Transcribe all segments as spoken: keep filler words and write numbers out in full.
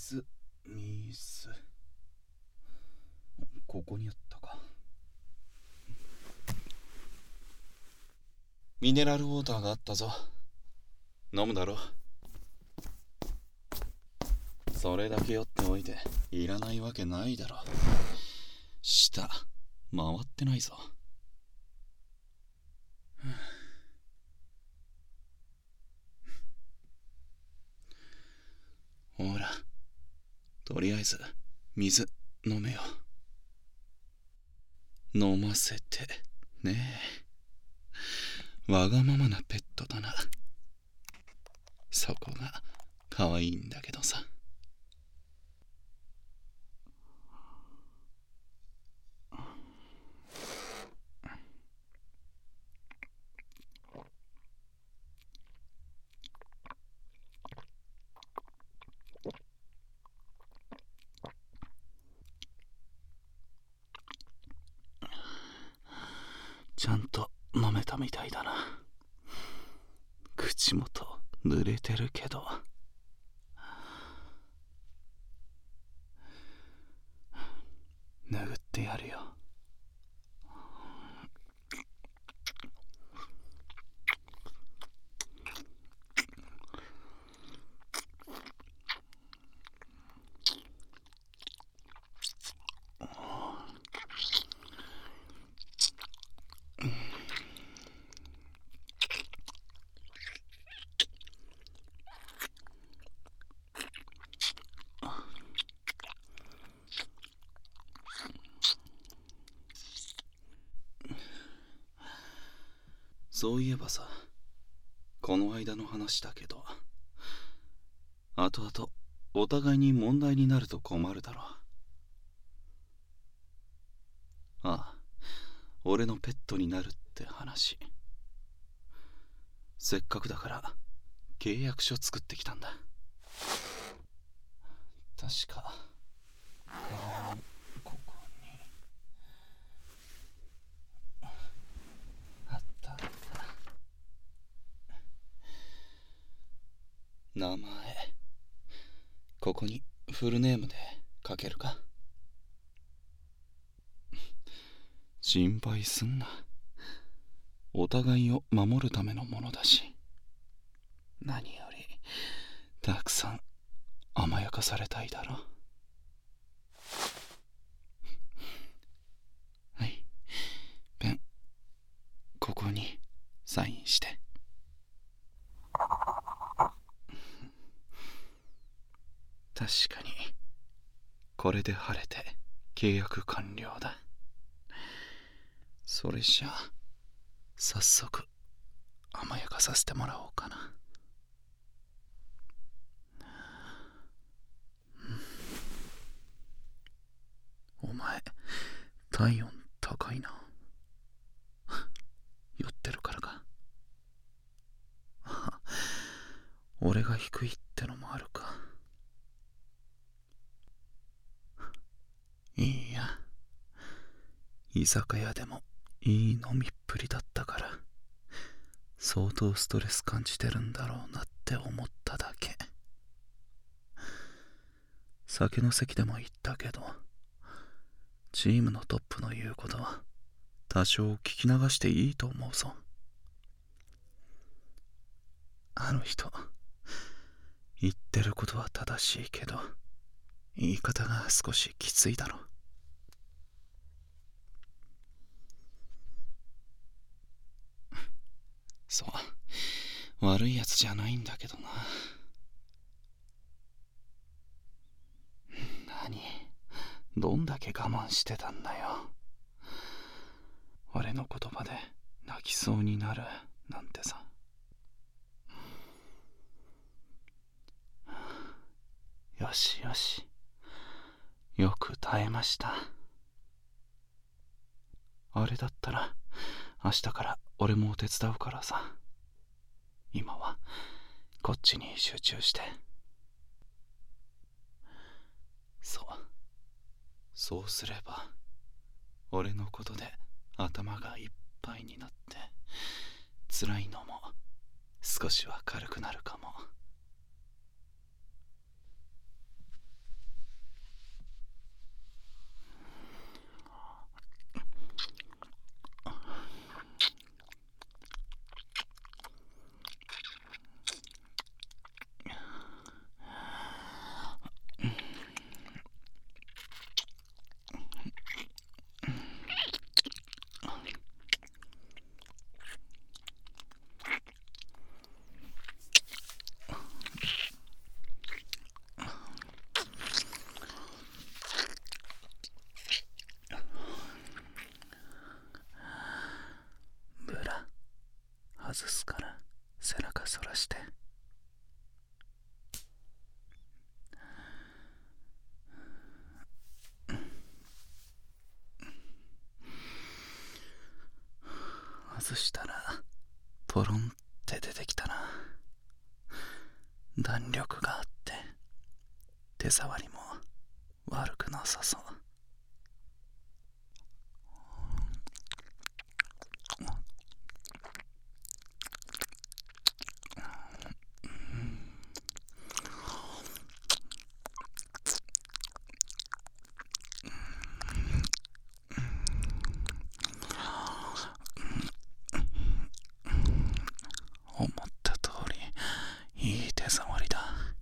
水水ここにあったか。ミネラルウォーターがあったぞ。飲むだろ。それだけ酔っておいていらないわけないだろ。舌回ってないぞ。ほら、とりあえず水飲めよ。飲ませてねえ。わがままなペットだな。そこが可愛いんだけどさ。ちゃんと飲めたみたいだな。口元濡れてるけど。拭ってやるよ。そういえばさ、この間の話だけど、後々お互いに問題になると困るだろう。ああ、俺のペットになるって話。せっかくだから契約書作ってきたんだ。確かここにあったあった。名前ここにフルネームで書けるか。心配すんな。お互いを守るためのものだし、何よりたくさん甘やかされたいだろ。はい、ペンここにサインして。確かにこれで晴れて契約完了だ。それじゃあ早速甘やかさせてもらおうかな。お前体温高いな。酔ってるからか。俺が低いってのもあるか。いいや、居酒屋でもいい飲みっぷりだったから、相当ストレス感じてるんだろうなって思っただけ。酒の席でも言ったけど、チームのトップの言うことは多少聞き流していいと思うぞ。あの人言ってることは正しいけど、言い方が少しきついだろ。そう、悪いやつじゃないんだけどな。何、どんだけ我慢してたんだよ。俺の言葉で泣きそうになるなんてさ。よしよし、よく耐えました。あれだったら明日から俺も手伝うからさ。今はこっちに集中して。そうそうすれば俺のことで頭がいっぱいになって辛いのも少しは軽くなるかも。 外すから背中そらして。外したらポロンって出てきたな。弾力があって手触りも悪くなさそう。思った通りいい手触りだ。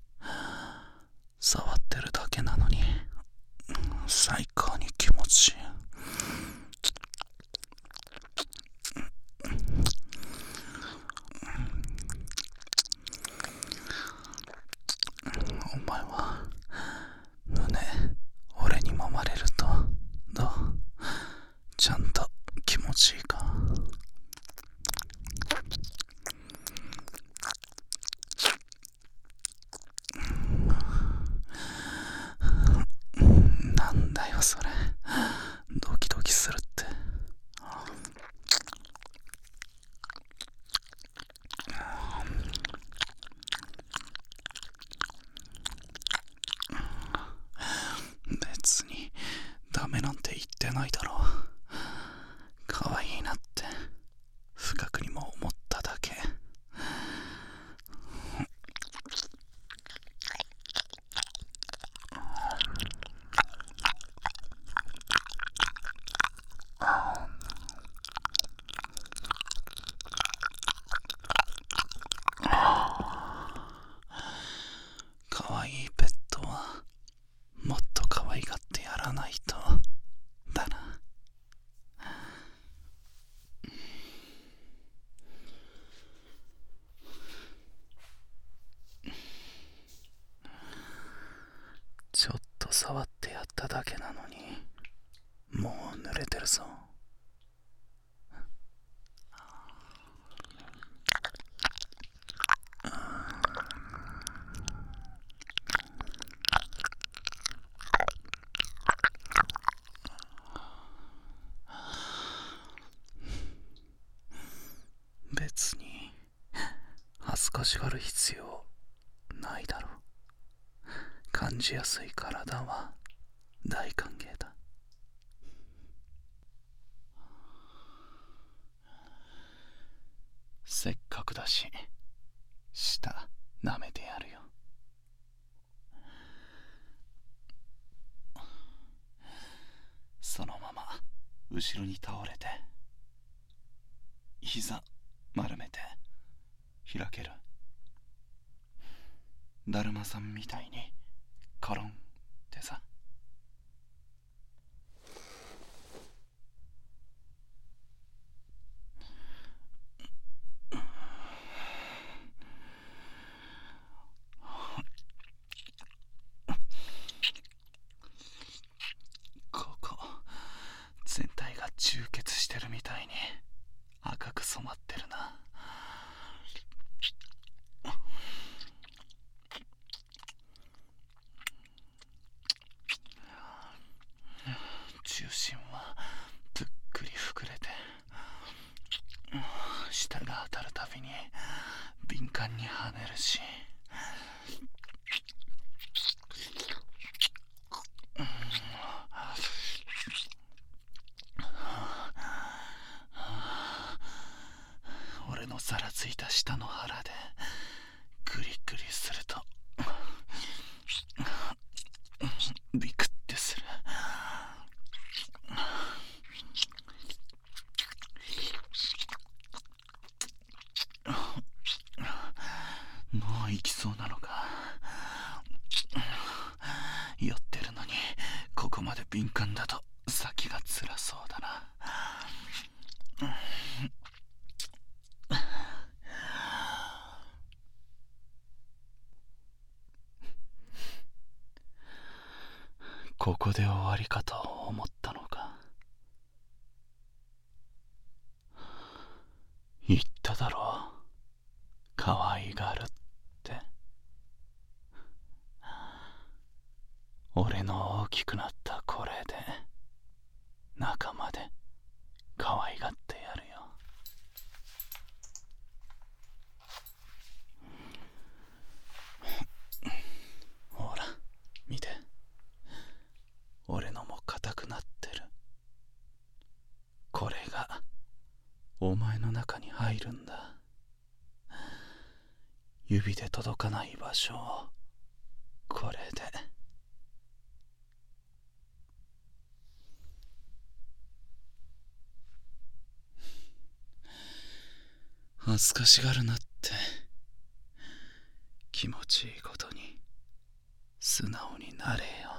触ってるだけなのに最高に気持ちいい。お前は胸俺に揉まれるとどう？ちゃんと気持ちいいか？なんだよそれ、ドキドキするって。別にダメなんて言ってないだろう。可愛いなって不覚にも思っただけ。可愛いペットはもっと可愛がってやらないとだな。ちょっと触ってやっただけなのにもう濡れてるぞ。別に恥ずかしがる必要ないだろう。感じやすい体は大歓迎だ。せっかくだし舌舐めてやるよ。そのまま後ろに倒れて膝丸めて開ける。だるまさんみたいにコロンってさ。ここ全体が充血してるみたいに赤く染まってるな。中心はぷっくり膨れて舌が当たるたびに敏感に跳ねるし、俺のざらついた舌の腹でグリグリするとビクってする。もう行きそうなのか。酔ってるのにここまで敏感だと先が辛そうだな。ここで終わりかと思ったのか。言っただろう。 いがるって。俺の大きくなったこれで仲間で可愛がってやるよ。ほら見て、俺のも硬くなってる。これがお前の中に入るんだ。指で届かない場所をこれで。恥ずかしがるなって。気持ちいいことに素直になれよ。